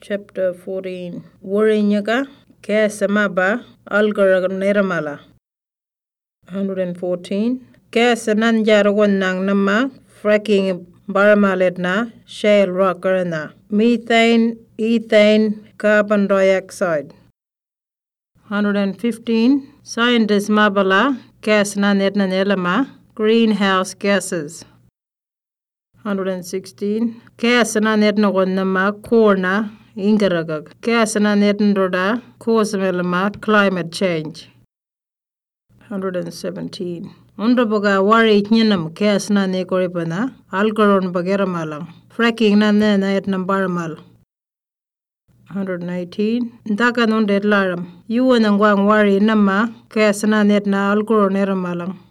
Chapter 14. Warinyaga Kasamaba Algaraneramala. 114. Kasananjarawan nang nama fracking baramaletna shale rockerna. Methane, ethane, carbon dioxide. 115. Scientists mabala kasna netna nelama greenhouse gases. 116. Kasna netna nama corna ingaragag. Kasna netna causamelama climate change. 117. Undrabaga wari nyanam kasna ne koripana algaron bageramalang. Fracking na etnam baramal. 118. Ndakan undetlaram. Yuan ang wari nama kasna netna algaron eramalang.